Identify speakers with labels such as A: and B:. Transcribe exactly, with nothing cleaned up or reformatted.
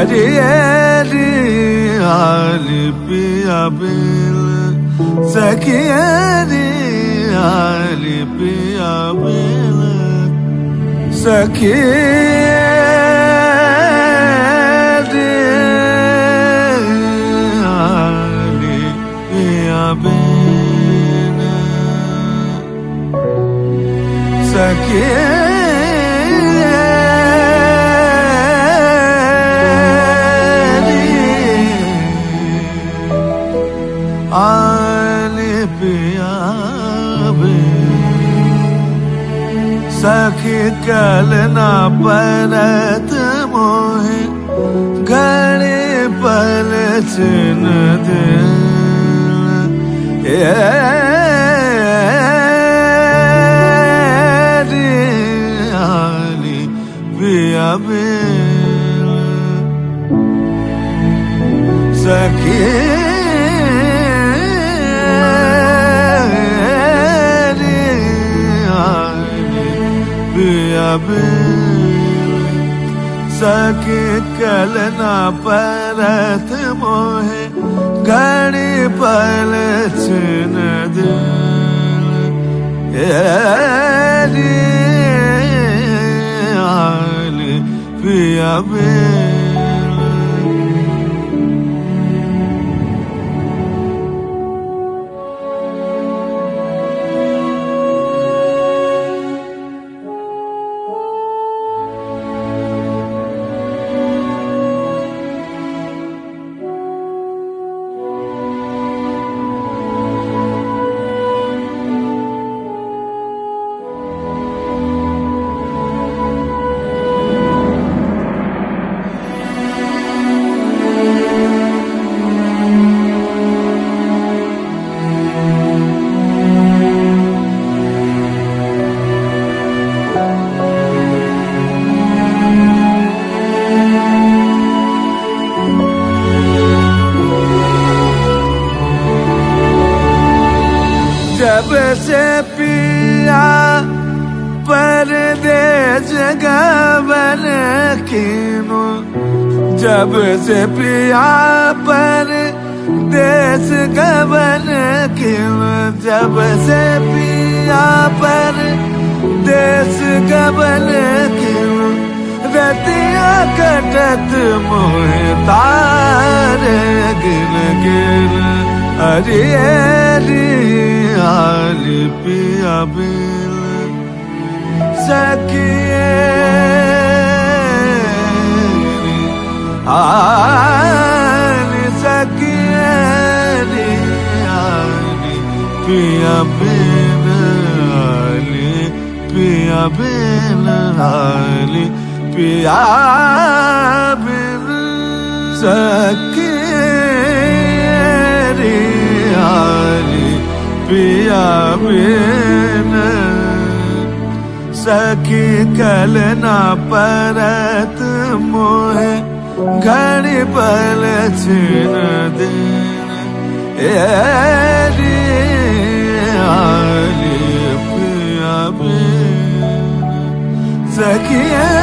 A: अरे रे हाली पिया बिल सखिया रे हाली पिया बिल सखिया रे हाली पिया बिल सखिया आले पिया सखी कल ना परत मोहे घड़े पल चिन दे आली पिया सखी सखी कल ना परत मोहे घड़ी पल छिन दे आली पिया जब से पिया परदेस गवन कीनो जब से पिया परदेस गवन कीनो जब से पिया परदेस गवन कीनो रतिया कटत मोहे तारे गिन गिन अरे रे हाली पिया बिल सखिया हाली सखिया रे हाली पिया बिल हाली पिया बिल हाली पिया बिल सखिया रे हाली पिया बिन सखी कल ना परत मोहे घड़ी पल छिन दे आली पिया बिन सखिया